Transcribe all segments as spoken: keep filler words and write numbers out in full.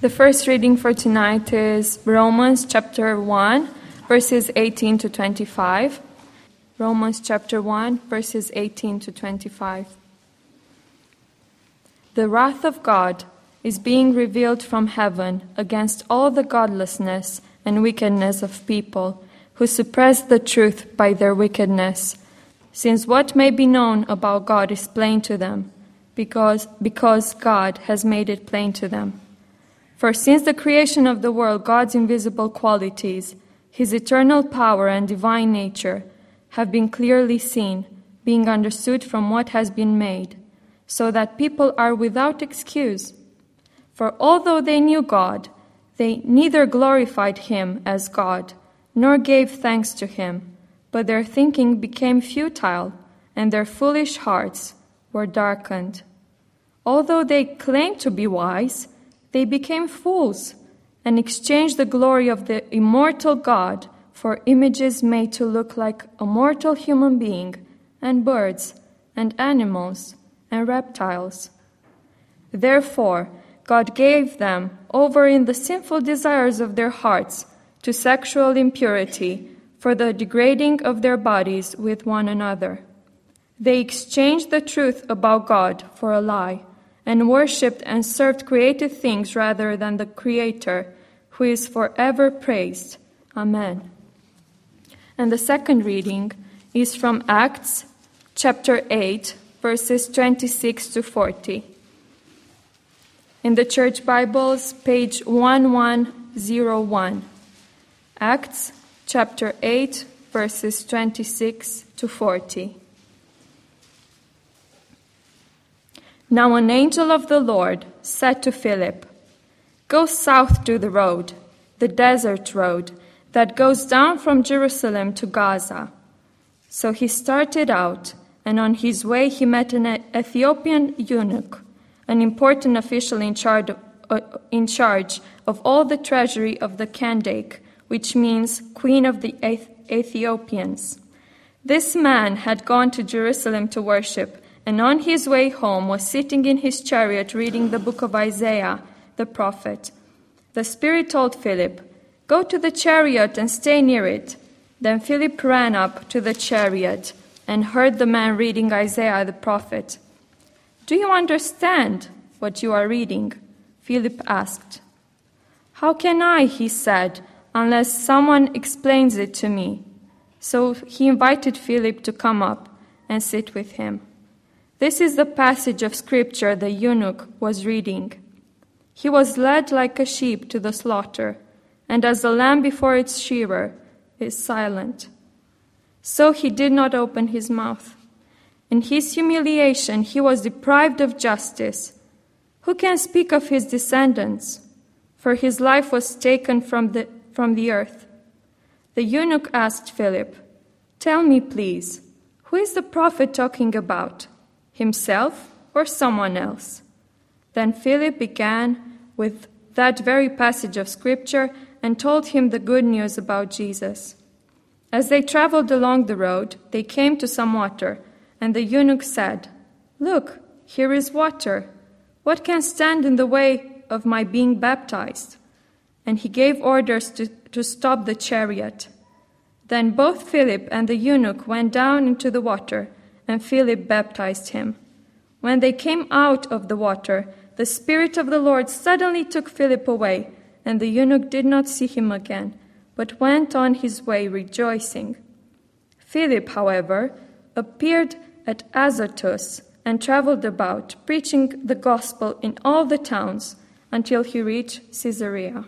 The first reading for tonight is Romans chapter one, verses eighteen to twenty-five. Romans chapter one, verses eighteen to twenty-five. The wrath of God is being revealed from heaven against all the godlessness and wickedness of people who suppress the truth by their wickedness, since what may be known about God is plain to them, because, because God has made it plain to them. For since the creation of the world, God's invisible qualities, his eternal power and divine nature, have been clearly seen, being understood from what has been made, so that people are without excuse. For although they knew God, they neither glorified him as God, nor gave thanks to him, but their thinking became futile, and their foolish hearts were darkened. Although they claimed to be wise, they became fools, and exchanged the glory of the immortal God for images made to look like a mortal human being, and birds, and animals, and reptiles. Therefore, God gave them over in the sinful desires of their hearts to sexual impurity, for the degrading of their bodies with one another. They exchanged the truth about God for a lie, and worshipped and served created things rather than the Creator, who is forever praised. Amen. And the second reading is from Acts chapter eight, verses twenty-six to forty. In the Church Bibles, page eleven oh one. Acts chapter eight, verses twenty-six to forty. Now an angel of the Lord said to Philip, "Go south to the road, the desert road, that goes down from Jerusalem to Gaza." So he started out, and on his way he met an Ethiopian eunuch, an important official in charge of, uh, in charge of all the treasury of the Kandake, which means Queen of the Ethiopians. This man had gone to Jerusalem to worship, and on his way home was sitting in his chariot reading the book of Isaiah, the prophet. The Spirit told Philip, "Go to the chariot and stay near it." Then Philip ran up to the chariot and heard the man reading Isaiah the prophet. "Do you understand what you are reading?" Philip asked. "How can I," he said, "unless someone explains it to me?" So he invited Philip to come up and sit with him. This is the passage of Scripture the eunuch was reading. He was led like a sheep to the slaughter, and as a lamb before its shearer is silent, so he did not open his mouth. In his humiliation he was deprived of justice. Who can speak of his descendants? For his life was taken from the, from the earth. The eunuch asked Philip, "Tell me, please, who is the prophet talking about? Himself or someone else?" Then Philip began with that very passage of Scripture and told him the good news about Jesus. As they traveled along the road, they came to some water, and the eunuch said, "Look, here is water. What can stand in the way of my being baptized?" And he gave orders to, to stop the chariot. Then both Philip and the eunuch went down into the water, and Philip baptized him. When they came out of the water, the Spirit of the Lord suddenly took Philip away, and the eunuch did not see him again, but went on his way rejoicing. Philip, however, appeared at Azotus and traveled about, preaching the gospel in all the towns until he reached Caesarea.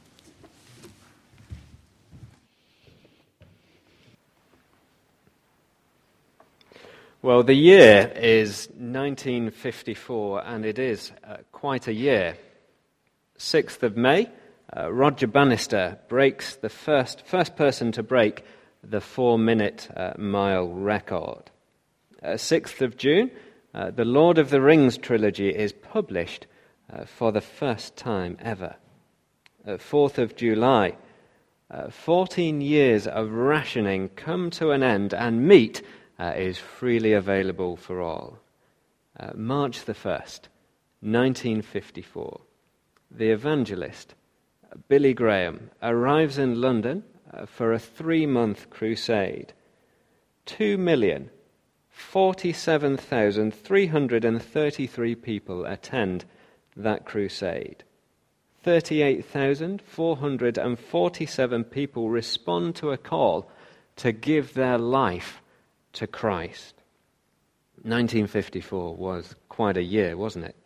Well, the year is nineteen fifty-four, and it is uh, quite a year. sixth of May, uh, Roger Bannister breaks the first first person to break the four-minute uh, mile record. Uh, sixth of June, uh, the Lord of the Rings trilogy is published uh, for the first time ever. Uh, fourth of July, uh, fourteen years of rationing come to an end, and meat Uh, is freely available for all. Uh, March the first, nineteen fifty-four. the evangelist, Billy Graham, arrives in London uh, for a three-month crusade. Two million, forty-seven thousand, three hundred thirty-three people attend that crusade. thirty-eight thousand, four hundred forty-seven people respond to a call to give their life to Christ. nineteen fifty-four was quite a year, wasn't it?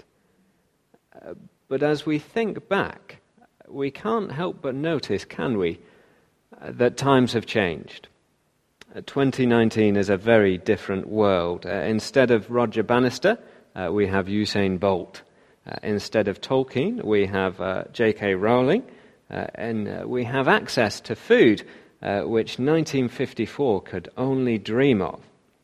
Uh, but as we think back, we can't help but notice, can we, uh, that times have changed. Uh, twenty nineteen is a very different world. Uh, instead of Roger Bannister, uh, we have Usain Bolt. Uh, instead of Tolkien, we have uh, J K Rowling, uh, and uh, we have access to food, uh, which nineteen fifty-four could only dream of.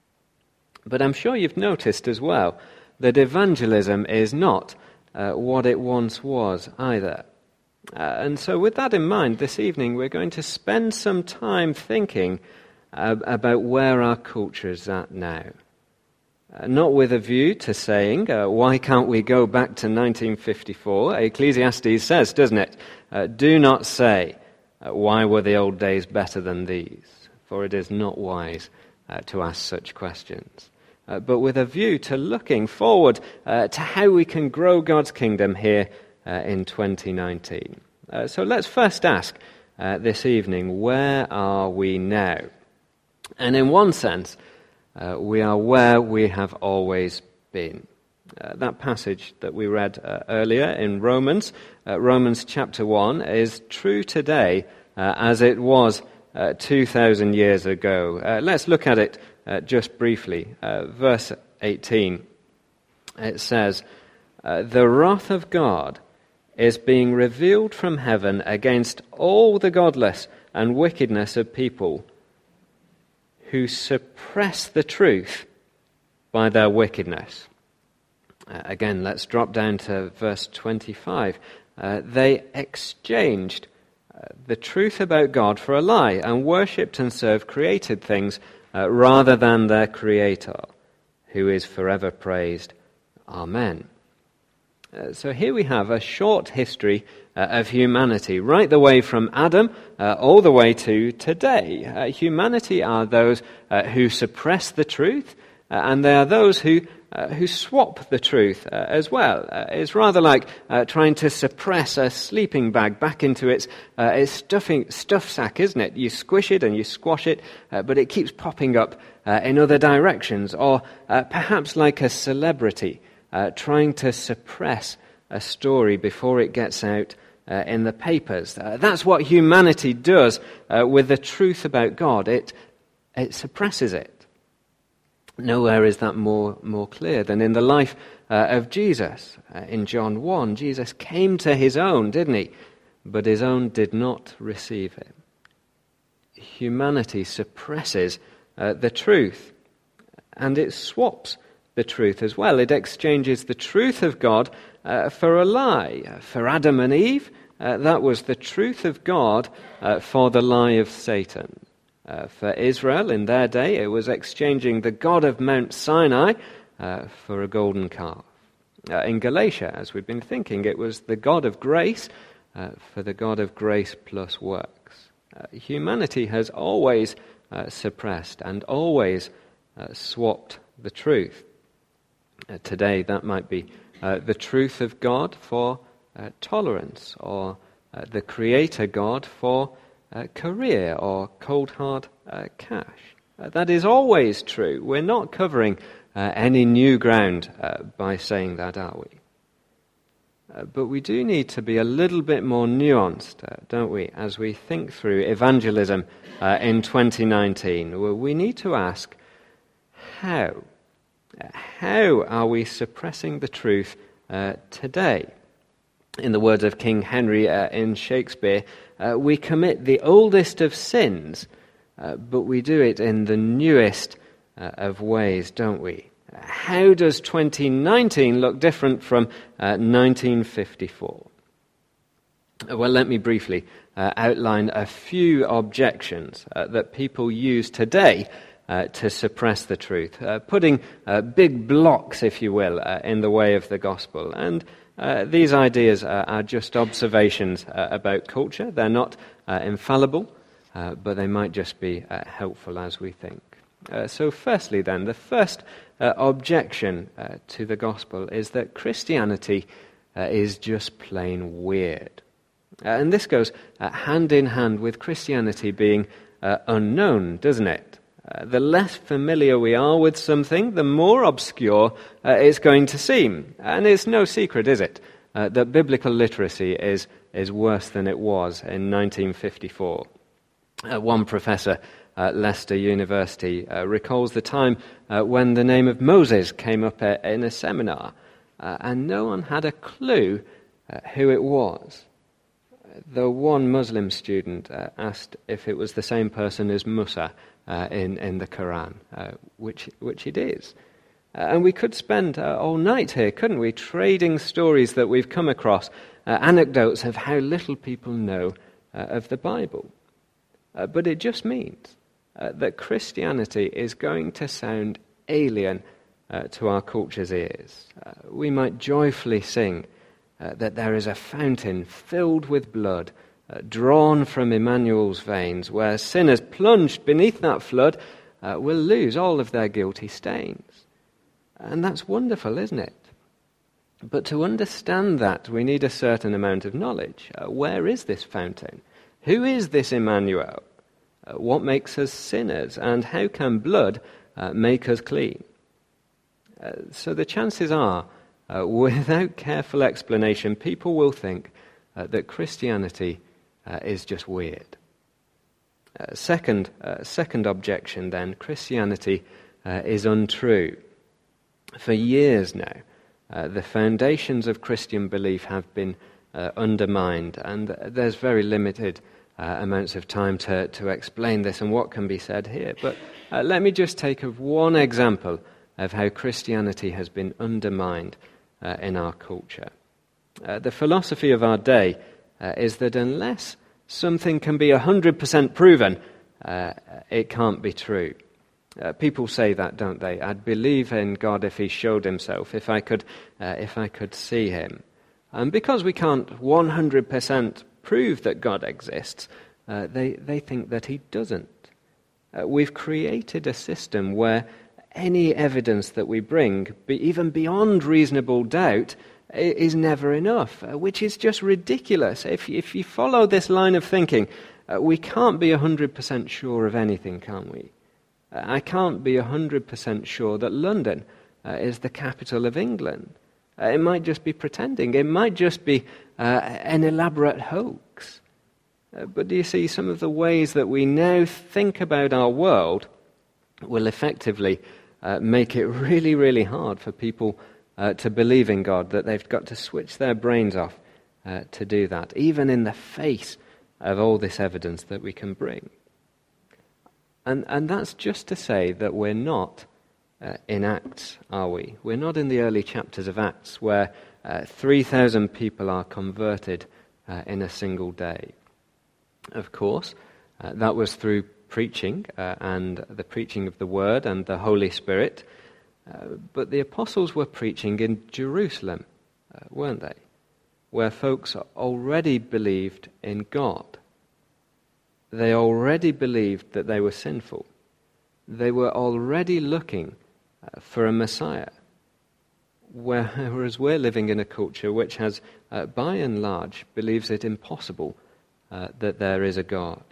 But I'm sure you've noticed as well that evangelism is not uh, what it once was either. Uh, and so with that in mind, this evening we're going to spend some time thinking uh, about where our culture is at now. Uh, not with a view to saying, uh, why can't we go back to nineteen fifty-four? Ecclesiastes says, doesn't it? Uh, Do not say, uh, why were the old days better than these? For it is not wise uh, to ask such questions. Uh, but with a view to looking forward uh, to how we can grow God's kingdom here uh, in twenty nineteen. Uh, so let's first ask uh, this evening, where are we now? And in one sense, uh, we are where we have always been. Uh, that passage that we read uh, earlier in Romans, uh, Romans chapter one, is true today uh, as it was uh, two thousand years ago. Uh, let's look at it Uh, just briefly. Uh, verse eighteen, it says, uh, the wrath of God is being revealed from heaven against all the godless and wickedness of people who suppress the truth by their wickedness. Uh, again, let's drop down to verse twenty-five. Uh, they exchanged uh, the truth about God for a lie and worshipped and served created things Uh, rather than their Creator, who is forever praised. Amen. Uh, so here we have a short history uh, of humanity, right the way from Adam uh, all the way to today. Uh, humanity are those uh, who suppress the truth, uh, and they are those who uh, who swap the truth uh, as well. Uh, it's rather like uh, trying to suppress a sleeping bag back into its, uh, its stuffing, stuff sack, isn't it? You squish it and you squash it, uh, but it keeps popping up uh, in other directions. Or uh, perhaps like a celebrity uh, trying to suppress a story before it gets out uh, in the papers. Uh, that's what humanity does uh, with the truth about God. It, it suppresses it. Nowhere is that more, more clear than in the life uh, of Jesus. Uh, in John one, Jesus came to his own, didn't he? But his own did not receive him. Humanity suppresses uh, the truth, and it swaps the truth as well. It exchanges the truth of God uh, for a lie. For Adam and Eve, uh, that was the truth of God uh, for the lie of Satan. Uh, for Israel in their day, it was exchanging the God of Mount Sinai uh, for a golden calf. Uh, in Galatia, as we've been thinking, it was the God of grace uh, for the God of grace plus works. Uh, humanity has always uh, suppressed and always uh, swapped the truth. Uh, today, that might be uh, the truth of God for uh, tolerance, or uh, the Creator God for Uh, career, or cold hard uh, cash. Uh, that is always true. We're not covering uh, any new ground uh, by saying that, are we? Uh, but we do need to be a little bit more nuanced, uh, don't we, as we think through evangelism uh, in twenty nineteen. Well, we need to ask, how? Uh, how are we suppressing the truth uh, today? In the words of King Henry uh, in Shakespeare, uh, we commit the oldest of sins, uh, but we do it in the newest uh, of ways, don't we? How does twenty nineteen look different from uh, nineteen fifty-four? Well, let me briefly uh, outline a few objections uh, that people use today uh, to suppress the truth, uh, putting uh, big blocks, if you will, uh, in the way of the gospel. And Uh, these ideas are, are just observations uh, about culture. They're not uh, infallible, uh, but they might just be uh, helpful as we think. Uh, so firstly then, the first uh, objection uh, to the gospel is that Christianity uh, is just plain weird. Uh, and this goes uh, hand in hand with Christianity being uh, unknown, doesn't it? Uh, the less familiar we are with something, the more obscure uh, it's going to seem. And it's no secret, is it, uh, that biblical literacy is, is worse than it was in nineteen fifty-four. Uh, one professor at Leicester University uh, recalls the time uh, when the name of Moses came up uh, in a seminar, uh, and no one had a clue uh, who it was. The one Muslim student uh, asked if it was the same person as Musa uh, in, in the Quran, uh, which, which it is. Uh, and we could spend uh, all night here, couldn't we, trading stories that we've come across, uh, anecdotes of how little people know uh, of the Bible. Uh, but it just means uh, that Christianity is going to sound alien uh, to our culture's ears. Uh, we might joyfully sing Uh, that there is a fountain filled with blood, uh, drawn from Emmanuel's veins, where sinners plunged beneath that flood uh, will lose all of their guilty stains. And that's wonderful, isn't it? But to understand that, we need a certain amount of knowledge. Uh, where is this fountain? Who is this Emmanuel? Uh, what makes us sinners? And how can blood uh, make us clean? Uh, so the chances are, Uh, without careful explanation, people will think uh, that Christianity uh, is just weird. Uh, second, uh, second objection then, Christianity uh, is untrue. For years now, uh, the foundations of Christian belief have been uh, undermined, and there's very limited uh, amounts of time to, to explain this and what can be said here. But uh, let me just take of one example of how Christianity has been undermined Uh, in our culture. Uh, the philosophy of our day uh, is that unless something can be one hundred percent proven, uh, it can't be true. Uh, people say that, don't they? I'd believe in God if he showed himself, if I could, uh, if I could see him. And because we can't one hundred percent prove that God exists, uh, they, they think that he doesn't. Uh, we've created a system where any evidence that we bring, be even beyond reasonable doubt, is never enough, uh, which is just ridiculous. If, if you follow this line of thinking, uh, we can't be one hundred percent sure of anything, can we? Uh, I can't be one hundred percent sure that London uh, is the capital of England. Uh, it might just be pretending. It might just be uh, an elaborate hoax. Uh, but do you see, some of the ways that we now think about our world will effectively Uh, make it really, really hard for people uh, to believe in God, that they've got to switch their brains off uh, to do that, even in the face of all this evidence that we can bring. And, and that's just to say that we're not uh, in Acts, are we? We're not in the early chapters of Acts where uh, three thousand people are converted uh, in a single day. Of course, uh, that was through preaching uh, and the preaching of the Word and the Holy Spirit. Uh, but the apostles were preaching in Jerusalem, uh, weren't they? Where folks already believed in God. They already believed that they were sinful. They were already looking uh, for a Messiah. Whereas we're living in a culture which has, uh, by and large, believes it impossible uh, that there is a God.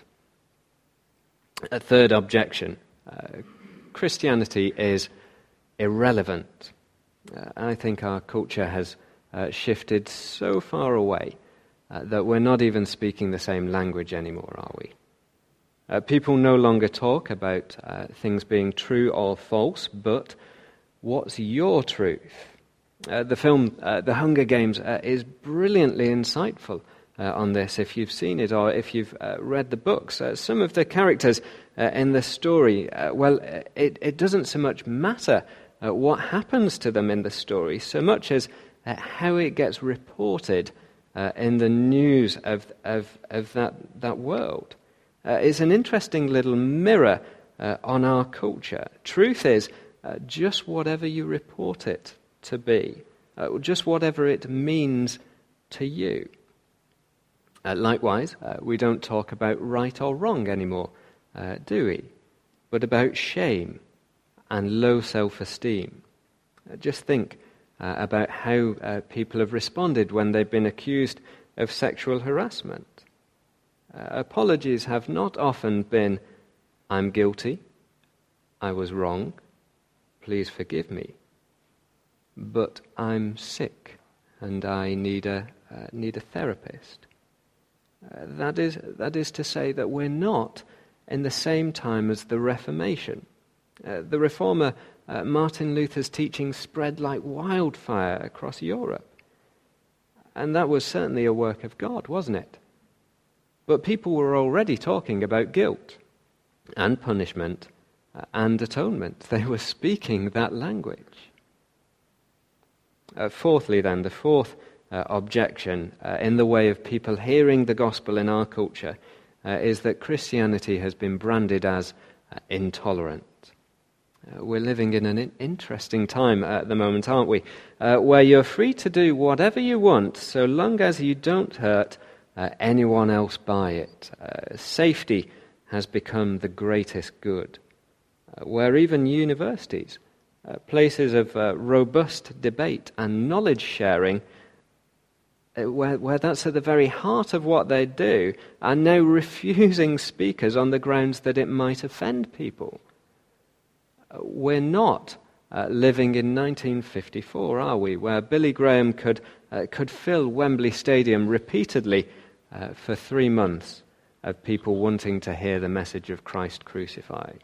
A third objection, uh, Christianity is irrelevant. Uh, I think our culture has uh, shifted so far away uh, that we're not even speaking the same language anymore, are we? Uh, people no longer talk about uh, things being true or false, but what's your truth? Uh, the film uh, The Hunger Games uh, is brilliantly insightful Uh, on this, if you've seen it or if you've uh, read the books. Uh, some of the characters uh, in the story, uh, well, it, it doesn't so much matter uh, what happens to them in the story, so much as uh, how it gets reported uh, in the news of of, of that, that world. Uh, it's an interesting little mirror uh, on our culture. Truth is uh, just whatever you report it to be. uh, just whatever it means to you. Uh, likewise, uh, we don't talk about right or wrong anymore, uh, do we? But about shame and low self-esteem. Uh, just think uh, about how uh, people have responded when they've been accused of sexual harassment. Uh, apologies have not often been, "I'm guilty, I was wrong, please forgive me," but "I'm sick and I need a uh, need a therapist." Uh, that is that is to say that we're not in the same time as the Reformation. Uh, the reformer uh, Martin Luther's teaching spread like wildfire across Europe, and that was certainly a work of God, wasn't it? But people were already talking about guilt and punishment uh, and atonement. They were speaking that language. Uh, fourthly, then, the fourth uh, objection uh, in the way of people hearing the gospel in our culture uh, is that Christianity has been branded as uh, intolerant. Uh, we're living in an in- interesting time at the moment, aren't we? Uh, where you're free to do whatever you want so long as you don't hurt uh, anyone else by it. Uh, safety has become the greatest good. Uh, where even universities, uh, places of uh, robust debate and knowledge sharing, uh, where, where that's at the very heart of what they do, are now refusing speakers on the grounds that it might offend people. Uh, we're not uh, living in nineteen fifty-four, are we, where Billy Graham could, uh, could fill Wembley Stadium repeatedly uh, for three months of people wanting to hear the message of Christ crucified.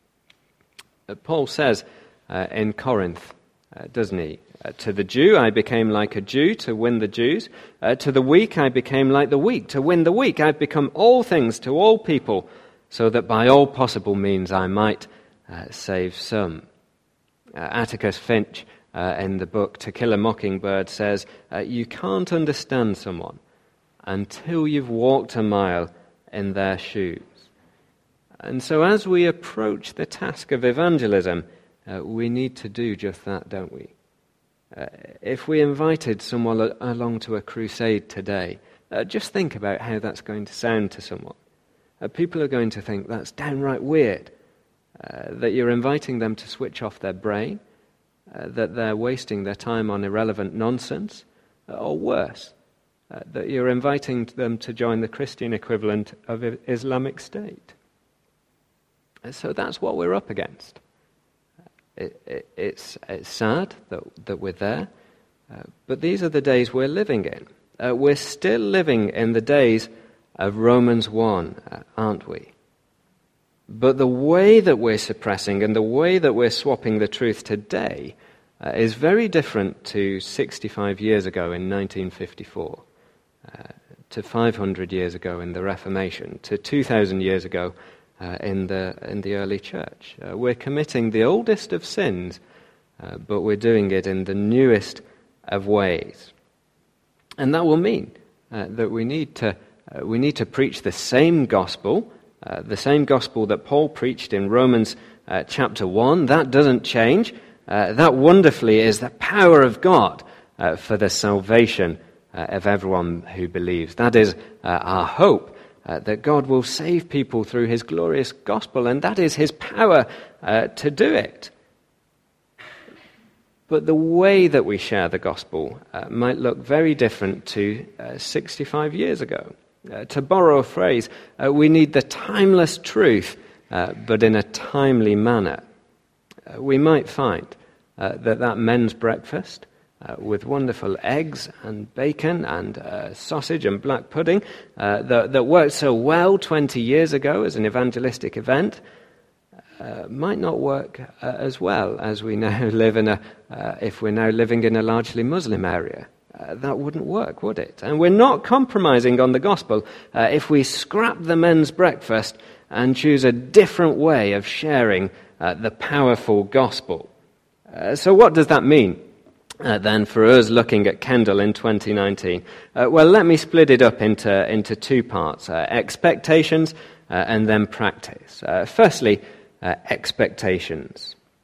Uh, Paul says uh, in Corinth, uh, doesn't he? Uh, to the Jew I became like a Jew to win the Jews. Uh, to the weak I became like the weak to win the weak. I've become all things to all people so that by all possible means I might uh, save some. Uh, Atticus Finch uh, in the book To Kill a Mockingbird says, uh, you can't understand someone until you've walked a mile in their shoes. And so as we approach the task of evangelism, uh, we need to do just that, don't we? Uh, if we invited someone a- along to a crusade today, uh, just think about how that's going to sound to someone. Uh, people are going to think that's downright weird, uh, that you're inviting them to switch off their brain, uh, that they're wasting their time on irrelevant nonsense, uh, or worse, uh, that you're inviting them to join the Christian equivalent of I- Islamic State. And so that's what we're up against. It, it, it's, it's sad that, that we're there, uh, but these are the days we're living in. Uh, we're still living in the days of Romans one, uh, aren't we? But the way that we're suppressing and the way that we're swapping the truth today uh, is very different to sixty-five years ago in nineteen fifty-four, uh, to five hundred years ago in the Reformation, to two thousand years ago Uh, in the in the early church. Uh, we're committing the oldest of sins, uh, but we're doing it in the newest of ways. And that will mean uh, that we need to uh, we need to preach the same gospel, uh, the same gospel that Paul preached in Romans uh, chapter one. That doesn't change. Uh, that wonderfully is the power of God uh, for the salvation uh, of everyone who believes. That is uh, our hope. Uh, that God will save people through his glorious gospel, and that is his power uh, to do it. But the way that we share the gospel uh, might look very different to uh, sixty-five years ago. Uh, to borrow a phrase, uh, we need the timeless truth, uh, but in a timely manner. Uh, we might find uh, that that men's breakfast, Uh, with wonderful eggs and bacon and uh, sausage and black pudding uh, that, that worked so well twenty years ago as an evangelistic event, uh, might not work uh, as well as we now live in a, uh, if we're now living in a largely Muslim area. Uh, that wouldn't work, would it? And we're not compromising on the gospel uh, if we scrap the men's breakfast and choose a different way of sharing uh, the powerful gospel. Uh, so what does that mean? Uh, then for us looking at Kendal in twenty nineteen? Uh, well, let me split it up into, into two parts, uh, expectations uh, and then practice. Uh, firstly, uh, expectations.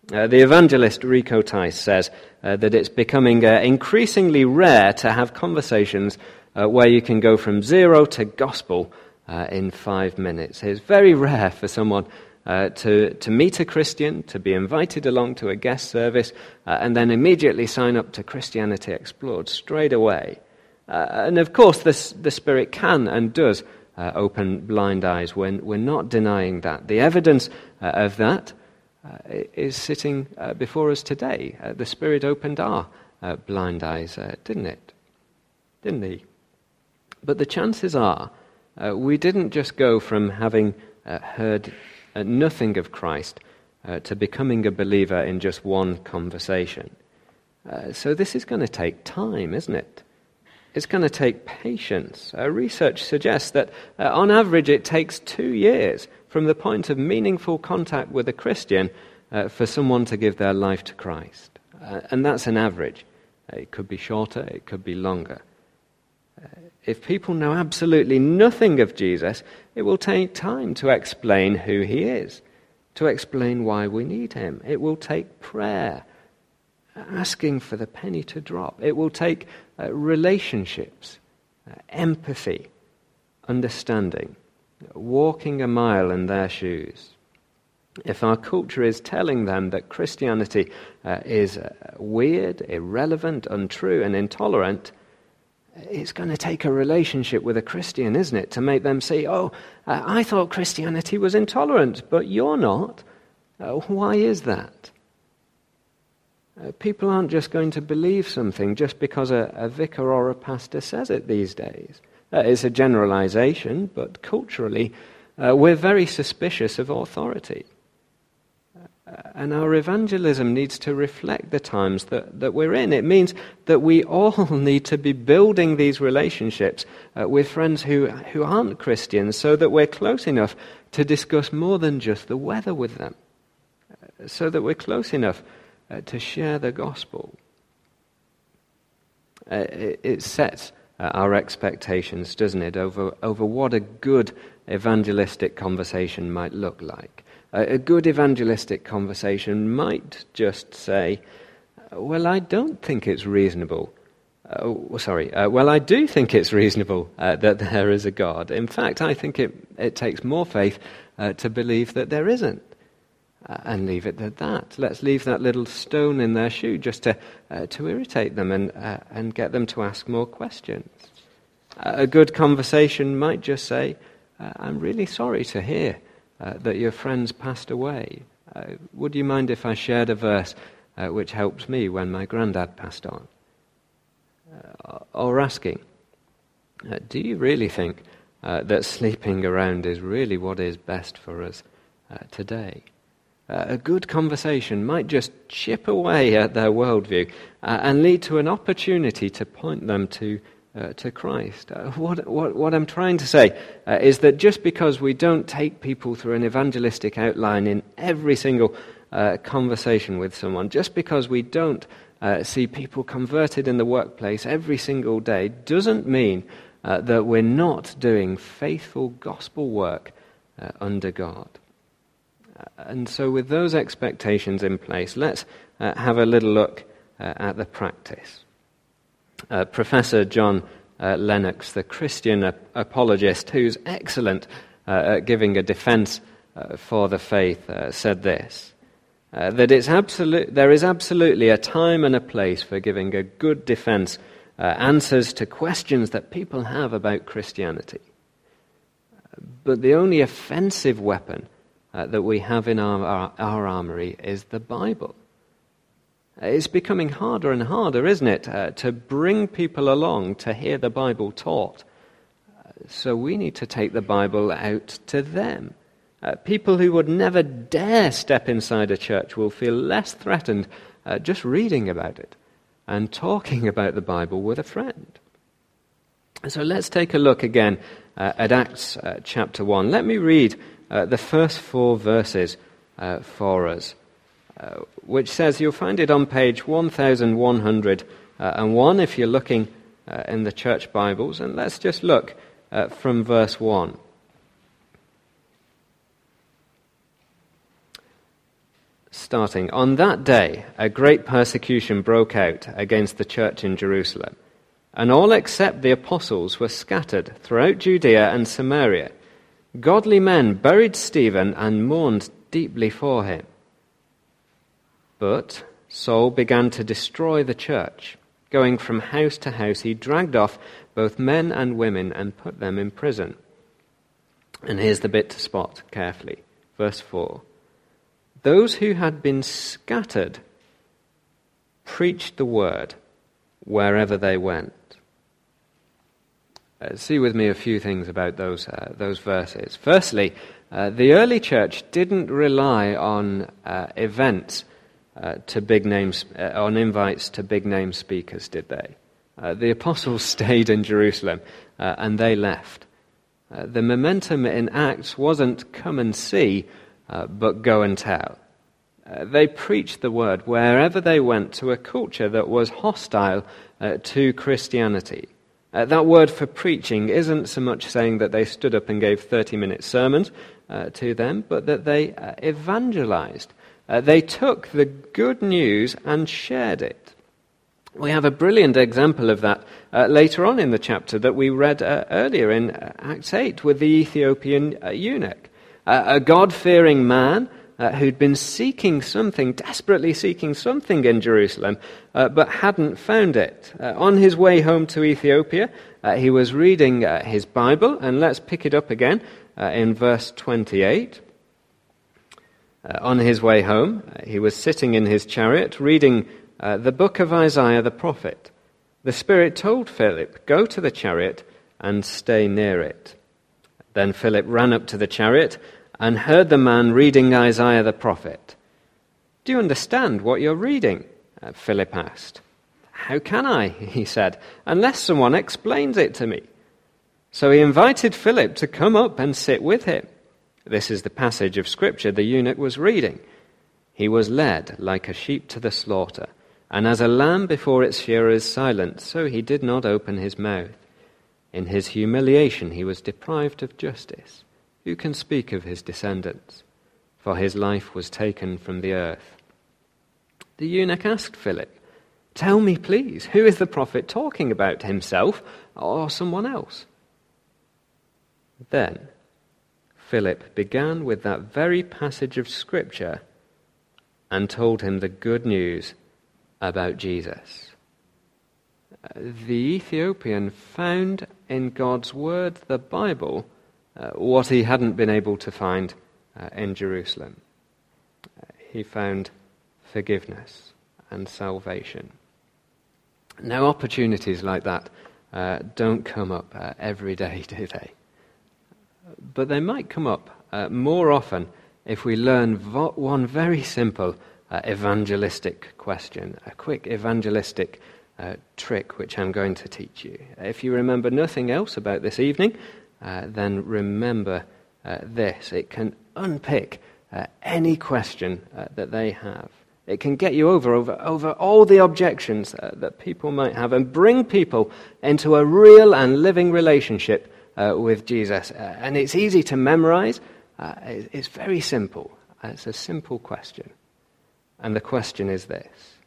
Uh, the evangelist Rico Tice says uh, that it's becoming uh, increasingly rare to have conversations uh, where you can go from zero to gospel uh, in five minutes. It's very rare for someone uh, to, to meet a Christian, to be invited along to a guest service, uh, and then immediately sign up to Christianity Explored straight away. Uh, and of course, this, the Spirit can and does uh, open blind eyes. We're, we're not denying that. The evidence uh, of that uh, is sitting uh, before us today. Uh, the Spirit opened our uh, blind eyes, uh, didn't it? Didn't he? But the chances are uh, we didn't just go from having uh, heard uh, nothing of Christ uh, to becoming a believer in just one conversation. Uh, so this is going to take time, isn't it? It's going to take patience. Uh, research suggests that uh, on average it takes two years from the point of meaningful contact with a Christian uh, for someone to give their life to Christ. Uh, and that's an average. Uh, it could be shorter, it could be longer. Uh, if people know absolutely nothing of Jesus, it will take time to explain who he is, to explain why we need him. It will take prayer, asking for the penny to drop. It will take uh, relationships, uh, empathy, understanding, walking a mile in their shoes. If our culture is telling them that Christianity uh, is uh, weird, irrelevant, untrue, and intolerant, it's going to take a relationship with a Christian, isn't it, to make them say, oh, uh, I thought Christianity was intolerant, but you're not. Uh, why is that? Uh, people aren't just going to believe something just because a, a vicar or a pastor says it these days. Uh, it's a generalization, but culturally, uh, we're very suspicious of authority. Uh, and our evangelism needs to reflect the times that, that we're in. It means that we all need to be building these relationships uh, with friends who, who aren't Christians so that we're close enough to discuss more than just the weather with them, uh, so that we're close enough Uh, to share the gospel. Uh, it, it sets uh, our expectations, doesn't it, over, over what a good evangelistic conversation might look like. Uh, a good evangelistic conversation might just say, well, I don't think it's reasonable. Uh, oh, sorry, uh, well, I do think it's reasonable uh, that there is a God. In fact, I think it, it takes more faith uh, to believe that there isn't. Uh, and leave it at that. Let's leave that little stone in their shoe just to uh, to irritate them and uh, and get them to ask more questions. Uh, a good conversation might just say, uh, I'm really sorry to hear uh, that your friend's passed away. Uh, would you mind if I shared a verse uh, which helped me when my granddad passed on? Uh, or asking, uh, do you really think uh, that sleeping around is really what is best for us uh, today? Uh, a good conversation might just chip away at their worldview uh, and lead to an opportunity to point them to uh, to Christ. Uh, what, what, what I'm trying to say uh, is that just because we don't take people through an evangelistic outline in every single uh, conversation with someone, just because we don't uh, see people converted in the workplace every single day, doesn't mean uh, that we're not doing faithful gospel work uh, under God. And so with those expectations in place, let's uh, have a little look uh, at the practice. Uh, Professor John uh, Lennox, the Christian ap- apologist, who's excellent uh, at giving a defense uh, for the faith, uh, said this, uh, that it's absolute, there is absolutely a time and a place for giving a good defense, uh, answers to questions that people have about Christianity. But the only offensive weapon Uh, that we have in our, our, our armory is the Bible. It's becoming harder and harder, isn't it, uh, to bring people along to hear the Bible taught. Uh, so we need to take the Bible out to them. Uh, people who would never dare step inside a church will feel less threatened uh, just reading about it and talking about the Bible with a friend. So let's take a look again uh, at Acts uh, chapter one. Let me read Uh, the first four verses uh, for us, uh, which says, you'll find it on page one thousand one hundred one if you're looking uh, in the church Bibles. And let's just look uh, from verse one. starting, "On that day, a great persecution broke out against the church in Jerusalem, and all except the apostles were scattered throughout Judea and Samaria. Godly men buried Stephen and mourned deeply for him. But Saul began to destroy the church. Going from house to house, he dragged off both men and women and put them in prison." And here's the bit to spot carefully. Verse four. "Those who had been scattered preached the word wherever they went." Uh, see with me a few things about those uh, those verses. Firstly, uh, the early church didn't rely on uh, events uh, to big names, uh, on invites to big name speakers, did they? Uh, the apostles stayed in Jerusalem uh, and they left. Uh, the momentum in Acts wasn't come and see, uh, but go and tell. Uh, they preached the word wherever they went to a culture that was hostile uh, to Christianity. Uh, that word for preaching isn't so much saying that they stood up and gave thirty-minute sermons uh, to them, but that they uh, evangelized. Uh, they took the good news and shared it. We have a brilliant example of that uh, later on in the chapter that we read uh, earlier in uh, Acts eight with the Ethiopian uh, eunuch. Uh, a God-fearing man uh, who'd been seeking something, desperately seeking something in Jerusalem, uh, but hadn't found it. Uh, on his way home to Ethiopia, uh, he was reading uh, his Bible, and let's pick it up again uh, in verse twenty-eight. Uh, on his way home, uh, he was sitting in his chariot reading Uh, the book of Isaiah the prophet. The Spirit told Philip, "Go to the chariot and stay near it." Then Philip ran up to the chariot and heard the man reading Isaiah the prophet. "Do you understand what you're reading?" uh, Philip asked. "How can I," he said, "unless someone explains it to me?" So he invited Philip to come up and sit with him. This is the passage of Scripture the eunuch was reading. "He was led like a sheep to the slaughter, and as a lamb before its shearer is silent, so he did not open his mouth. In his humiliation he was deprived of justice. Who can speak of his descendants? For his life was taken from the earth." The eunuch asked Philip, "Tell me, please, who is the prophet talking about, himself or someone else?" Then Philip began with that very passage of Scripture and told him the good news about Jesus. The Ethiopian found in God's word, the Bible, uh, what he hadn't been able to find uh, in Jerusalem. Uh, he found forgiveness and salvation. Now, opportunities like that uh, don't come up uh, every day, do they? But they might come up uh, more often if we learn vo- one very simple Uh, evangelistic question, a quick evangelistic uh, trick which I'm going to teach you. If you remember nothing else about this evening, uh, then remember uh, this. It can unpick uh, any question uh, that they have. It can get you over, over, over all the objections uh, that people might have and bring people into a real and living relationship uh, with Jesus. Uh, and it's easy to memorize. Uh, it's very simple. It's a simple question. And the question is this: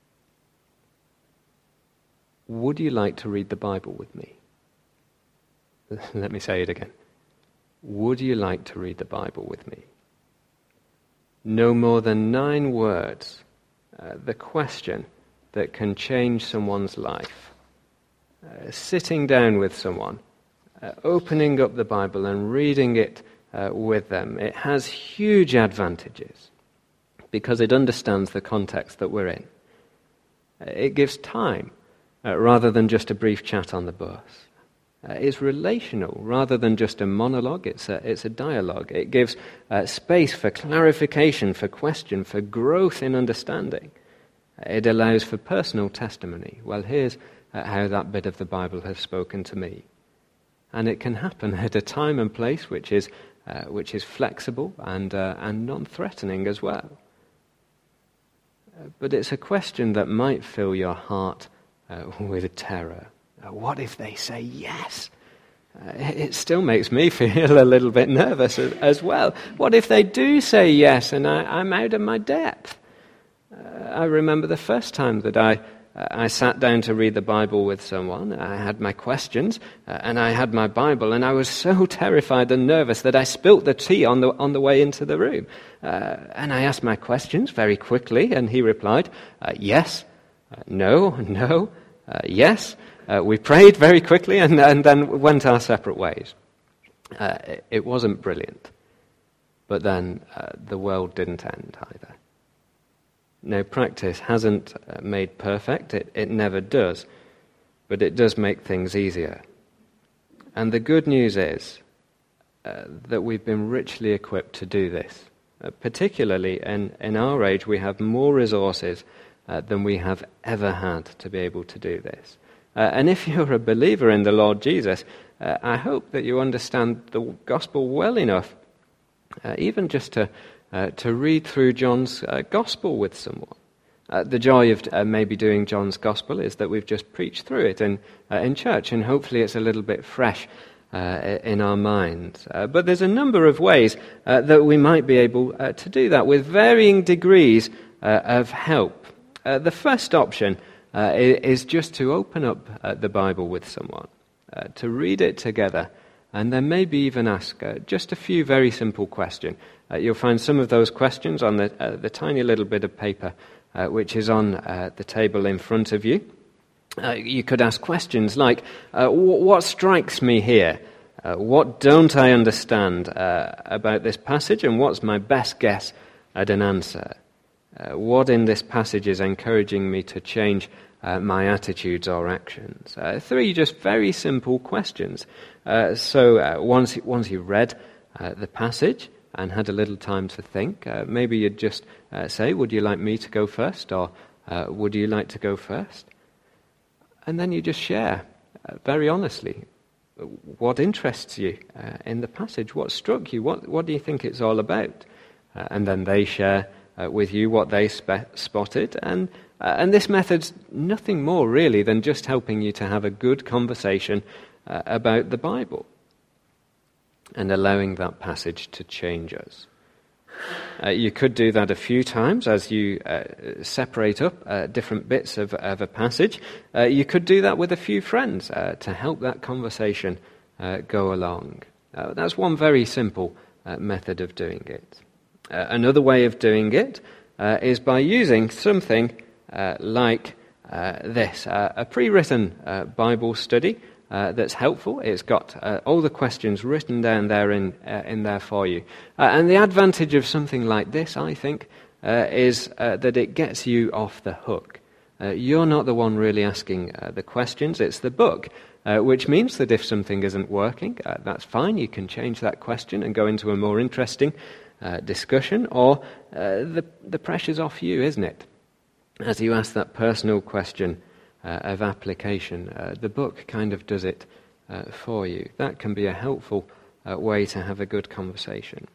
would you like to read the Bible with me? Let me say it again. Would you like to read the Bible with me? No more than nine words. Uh, the question that can change someone's life. Uh, sitting down with someone, uh, opening up the Bible and reading it uh, with them. It has huge advantages, because it understands the context that we're in. It gives time, uh, rather than just a brief chat on the bus. Uh, it's relational, rather than just a monologue. It's a, it's a dialogue. It gives uh, space for clarification, for question, for growth in understanding. It allows for personal testimony. Well, here's uh, how that bit of the Bible has spoken to me. And it can happen at a time and place which is, uh, which is flexible and, uh, and non-threatening as well. But it's a question that might fill your heart uh, with terror. Uh, what if they say yes? uh, it still makes me feel a little bit nervous as, as well. What if they do say yes and I, I'm out of my depth? Uh, I remember the first time that I uh, I sat down to read the Bible with someone. I had my questions uh, and I had my Bible, and I was so terrified and nervous that I spilt the tea on the on the way into the room. Uh, and I asked my questions very quickly, and he replied, uh, yes, uh, no, no, uh, yes. Uh, we prayed very quickly and, and then went our separate ways. Uh, it, it wasn't brilliant, but then uh, the world didn't end either. No, practice hasn't uh, made perfect. It, it never does, but it does make things easier. And the good news is uh, that we've been richly equipped to do this. Uh, particularly in, in our age, we have more resources uh, than we have ever had to be able to do this. Uh, and if you're a believer in the Lord Jesus, uh, I hope that you understand the gospel well enough, uh, even just to uh, to read through John's uh, gospel with someone. Uh, the joy of uh, maybe doing John's gospel is that we've just preached through it in uh, in church, and hopefully it's a little bit fresh uh, in our minds. Uh, but there's a number of ways uh, that we might be able uh, to do that with varying degrees uh, of help. Uh, the first option Uh, is just to open up uh, the Bible with someone, uh, to read it together, and then maybe even ask uh, just a few very simple questions. Uh, you'll find some of those questions on the, uh, the tiny little bit of paper uh, which is on uh, the table in front of you. Uh, you could ask questions like, uh, what strikes me here? Uh, what don't I understand uh, about this passage, and what's my best guess at an answer? Uh, what in this passage is encouraging me to change uh, my attitudes or actions? Uh, three just very simple questions. Uh, so uh, once, once you've read uh, the passage and had a little time to think, uh, maybe you'd just uh, say, would you like me to go first, or uh, would you like to go first? And then you just share uh, very honestly what interests you uh, in the passage, what struck you, what, what do you think it's all about? Uh, and then they share Uh, with you what they spe- spotted, and uh, and this method's nothing more really than just helping you to have a good conversation uh, about the Bible and allowing that passage to change us. Uh, you could do that a few times as you uh, separate up uh, different bits of, of a passage. Uh, you could do that with a few friends uh, to help that conversation uh, go along. Uh, that's one very simple uh, method of doing it. Uh, another way of doing it uh, is by using something uh, like uh, this, uh, a pre-written uh, Bible study uh, that's helpful. It's got uh, all the questions written down there in, uh, in there for you. Uh, and the advantage of something like this, I think, uh, is uh, that it gets you off the hook. Uh, you're not the one really asking uh, the questions, it's the book. Uh, which means that if something isn't working, uh, that's fine. You can change that question and go into a more interesting Uh, discussion, or uh, the the pressure's off you, isn't it? As you ask that personal question uh, of application, uh, the book kind of does it uh, for you. That can be a helpful uh, way to have a good conversation.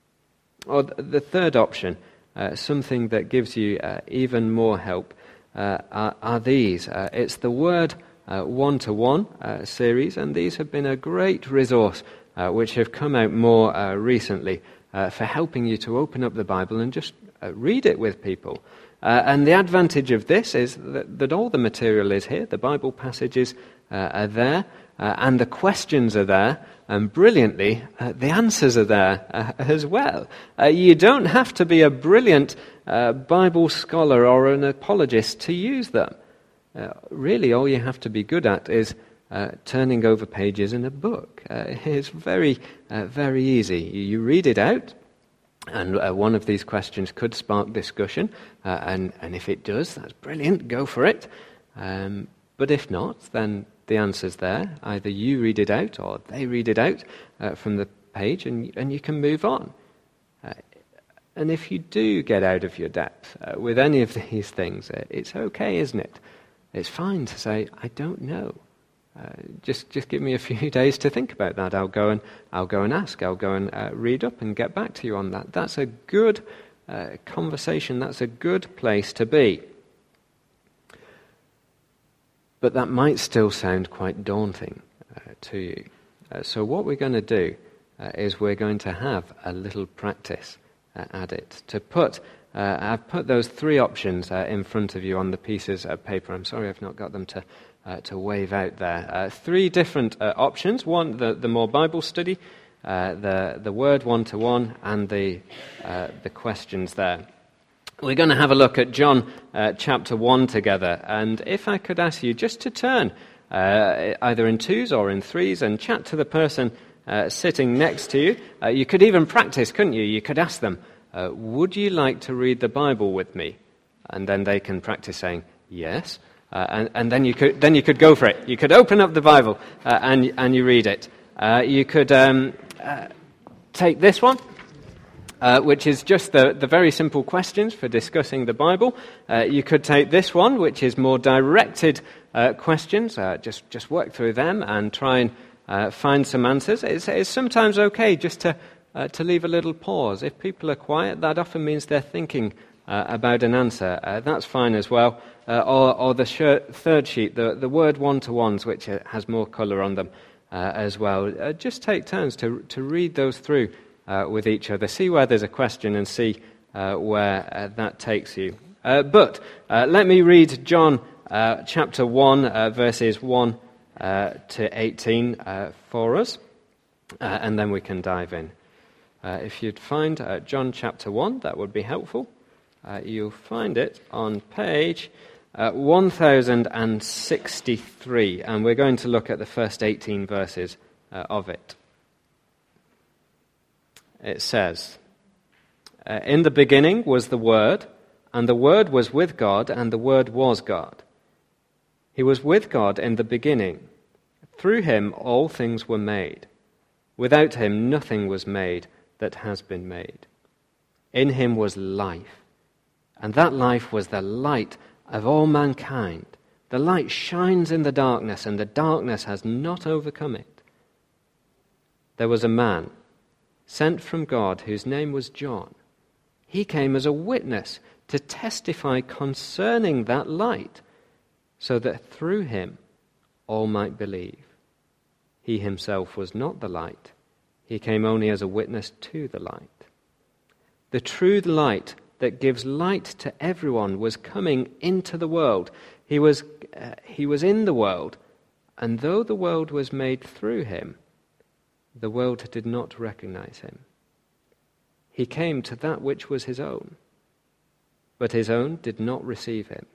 Or th- the third option, uh, something that gives you uh, even more help, uh, are, are these. Uh, it's the Word uh, one-to-one uh, series, and these have been a great resource uh, which have come out more uh, recently. Uh, for helping you to open up the Bible and just uh, read it with people. Uh, and the advantage of this is that, that all the material is here, the Bible passages uh, are there, uh, and the questions are there, and brilliantly, uh, the answers are there uh, as well. Uh, you don't have to be a brilliant uh, Bible scholar or an apologist to use them. Uh, really, all you have to be good at is Uh, turning over pages in a book. Uh, it's very, uh, very easy. You, you read it out, and uh, one of these questions could spark discussion, uh, and, and if it does, that's brilliant, go for it. Um, but if not, then the answer's there. Either you read it out, or they read it out uh, from the page, and, and you can move on. Uh, and if you do get out of your depth uh, with any of these things, uh, it's okay, isn't it? It's fine to say, I don't know. Uh, just, just give me a few days to think about that. I'll go and I'll go and ask. I'll go and uh, read up and get back to you on that. That's a good uh, conversation. That's a good place to be. But that might still sound quite daunting uh, to you. Uh, so what we're going to do uh, is we're going to have a little practice uh, at it. To put, uh, I've put those three options uh, in front of you on the pieces of paper. I'm sorry I've not got them to uh, to wave out there. Uh, three different uh, options. One, the, the more Bible study, uh, the the word one-to-one, and the uh, the questions there. We're going to have a look at John uh, chapter one together, and if I could ask you just to turn uh, either in twos or in threes and chat to the person uh, sitting next to you. Uh, you could even practice, couldn't you? You could ask them, uh, would you like to read the Bible with me? And then they can practice saying, yes. Uh, and, and then you could then you could go for it. You could open up the Bible uh, and and you read it. Uh, you could um, uh, take this one, uh, which is just the, the very simple questions for discussing the Bible. Uh, you could take this one, which is more directed uh, questions. Uh, just just work through them and try and uh, find some answers. It's, it's sometimes okay just to uh, to leave a little pause. If people are quiet, that often means they're thinking uh, about an answer. Uh, that's fine as well. Uh, or, or the sh- third sheet, the, the word one-to-ones, which has more colour on them uh, as well. Uh, just take turns to to read those through uh, with each other. See where there's a question and see uh, where uh, that takes you. Uh, but uh, let me read John uh, chapter one, uh, verses one uh, to eighteen uh, for us, uh, and then we can dive in. Uh, if you'd find uh, John chapter one, that would be helpful. Uh, you'll find it on page Uh, one thousand sixty-three, and we're going to look at the first eighteen verses uh, of it. It says, uh, in the beginning was the Word, and the Word was with God, and the Word was God. He was with God in the beginning. Through him all things were made. Without him nothing was made that has been made. In him was life, and that life was the light of all mankind. The light shines in the darkness, and the darkness has not overcome it. There was a man sent from God whose name was John. He came as a witness to testify concerning that light, so that through him all might believe. He himself was not the light. He came only as a witness to the light. The true light that gives light to everyone was coming into the world. He was uh, he was in the world, and though the world was made through him, the world did not recognize him. He came to that which was his own, but his own did not receive him.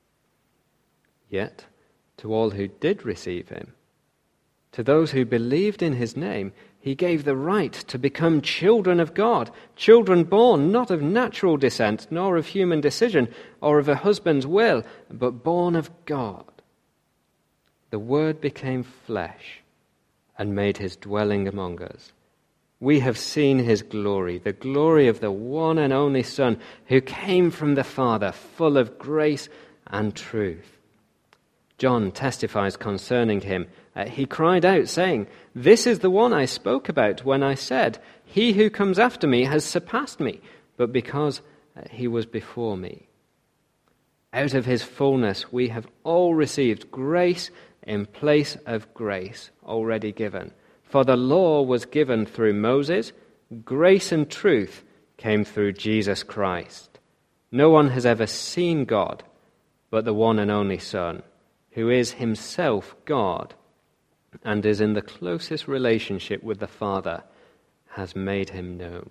Yet, to all who did receive him, to those who believed in his name, he gave the right to become children of God, children born not of natural descent, nor of human decision, or of a husband's will, but born of God. The Word became flesh and made his dwelling among us. We have seen his glory, the glory of the one and only Son, who came from the Father, full of grace and truth. John testifies concerning him. Uh, he cried out, saying, "This is the one I spoke about when I said, 'He who comes after me has surpassed me, but because uh, he was before me.' Out of his fullness we have all received grace in place of grace already given. For the law was given through Moses, grace and truth came through Jesus Christ. No one has ever seen God but the one and only Son, who is himself God and is in the closest relationship with the Father, has made him known."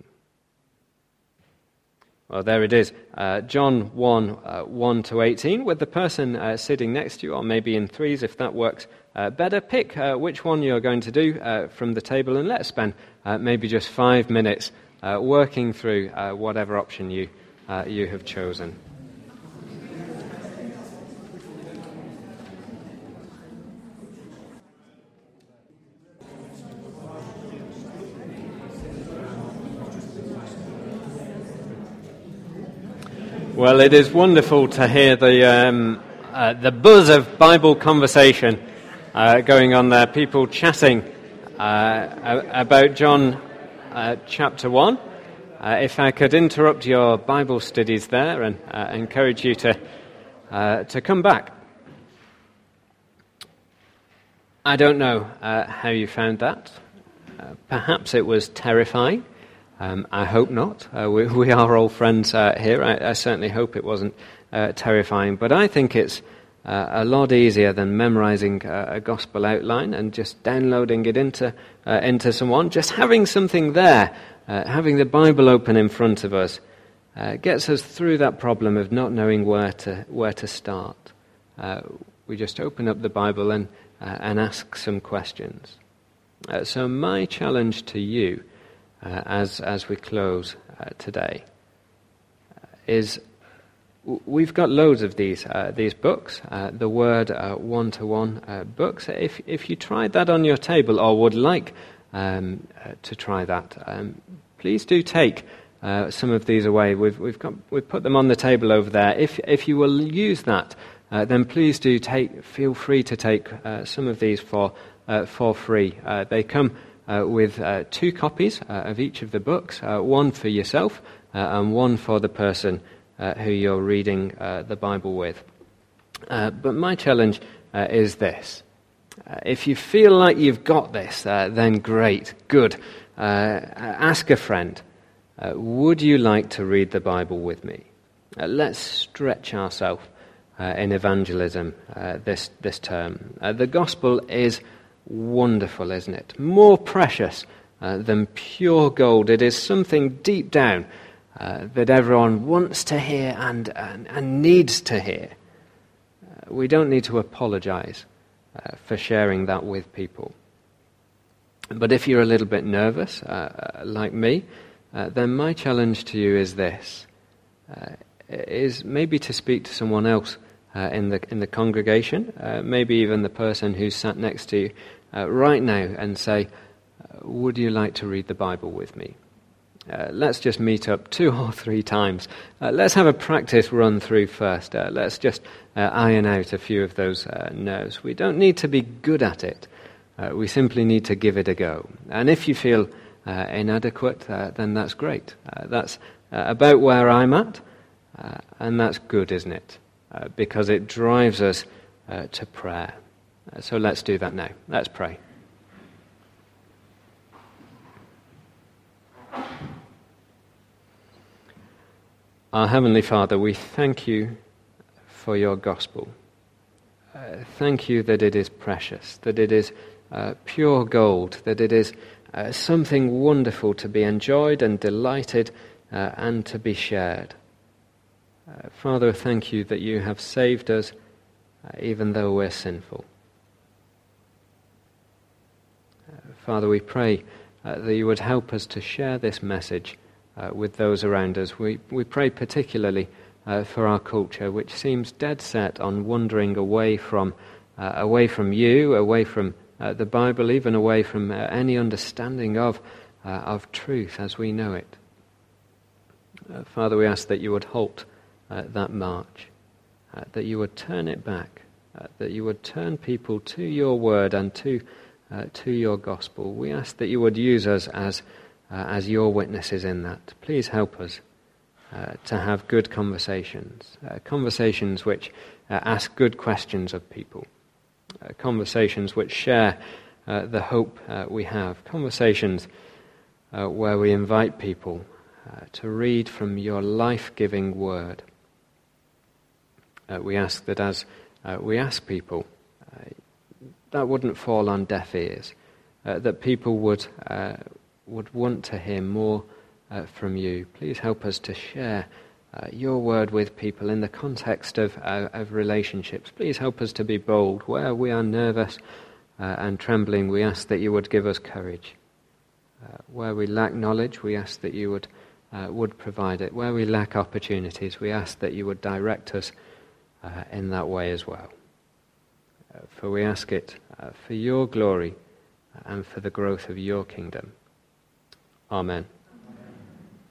Well, there it is, uh, John one, uh, one to eighteen, with the person uh, sitting next to you, or maybe in threes if that works uh, better. Pick uh, which one you're going to do uh, from the table, and let's spend uh, maybe just five minutes uh, working through uh, whatever option you uh, you have chosen. Well, it is wonderful to hear the um, uh, the buzz of Bible conversation uh, going on there, people chatting uh, about John uh, chapter one. Uh, if I could interrupt your Bible studies there and uh, encourage you to uh, to come back. I don't know uh, how you found that. Uh, perhaps it was terrifying. Um, I hope not. Uh, we, we are all friends uh, here. I, I certainly hope it wasn't uh, terrifying. But I think it's uh, a lot easier than memorizing uh, a gospel outline and just downloading it into uh, into someone. Just having something there, uh, having the Bible open in front of us, uh, gets us through that problem of not knowing where to where to start. Uh, we just open up the Bible and uh, and ask some questions. Uh, so my challenge to you, uh, as as we close uh, today, uh, is w- we've got loads of these uh, these books, uh, the Word uh, one-to-one uh, books. If if you tried that on your table or would like um, uh, to try that, um, please do take uh, some of these away. We've we've got we've put them on the table over there. If if you will use that, uh, then please do take. Feel free to take uh, some of these for. Uh, for free. Uh, they come uh, with uh, two copies uh, of each of the books, uh, one for yourself uh, and one for the person uh, who you're reading uh, the Bible with. Uh, but my challenge uh, is this. Uh, if you feel like you've got this, uh, then great, good. Uh, ask a friend, uh, would you like to read the Bible with me? Uh, let's stretch ourselves uh, in evangelism uh, this, this term. Uh, the gospel is wonderful, isn't it? More precious uh, than pure gold. It is something deep down uh, that everyone wants to hear and, and, and needs to hear. Uh, we don't need to apologize uh, for sharing that with people. But if you're a little bit nervous, uh, like me, uh, then my challenge to you is this, uh, is maybe to speak to someone else uh, in the in the congregation, uh, maybe even the person who's sat next to you, Uh, right now and say, uh, would you like to read the Bible with me? Uh, let's just meet up two or three times. Uh, let's have a practice run through first. Uh, let's just uh, iron out a few of those uh, nerves. We don't need to be good at it. Uh, we simply need to give it a go. And if you feel uh, inadequate, uh, then that's great. Uh, that's uh, about where I'm at, uh, and that's good, isn't it? Uh, because it drives us uh, to prayer. So let's do that now. Let's pray. Our Heavenly Father, we thank you for your gospel. Uh, thank you that it is precious, that it is uh, pure gold, that it is uh, something wonderful to be enjoyed and delighted uh, and to be shared. Uh, Father, thank you that you have saved us uh, even though we're sinful. Father, we pray uh, that you would help us to share this message uh, with those around us. We, we pray particularly uh, for our culture, which seems dead set on wandering away from, uh, away from you, away from uh, the Bible, even away from uh, any understanding of, uh, of truth as we know it. Uh, Father, we ask that you would halt uh, that march, uh, that you would turn it back, uh, that you would turn people to your word and to Uh, to your gospel. We ask that you would use us as uh, as your witnesses in that. Please help us uh, to have good conversations, uh, conversations which uh, ask good questions of people, uh, conversations which share uh, the hope uh, we have, conversations uh, where we invite people uh, to read from your life-giving word. Uh, we ask that as uh, we ask people, uh, that wouldn't fall on deaf ears, uh, that people would uh, would want to hear more uh, from you. Please help us to share uh, your word with people in the context of, uh, of relationships. Please help us to be bold. Where we are nervous uh, and trembling, we ask that you would give us courage. Uh, where we lack knowledge, we ask that you would, uh, would provide it. Where we lack opportunities, we ask that you would direct us uh, in that way as well. For we ask it uh, for your glory and for the growth of your kingdom. Amen.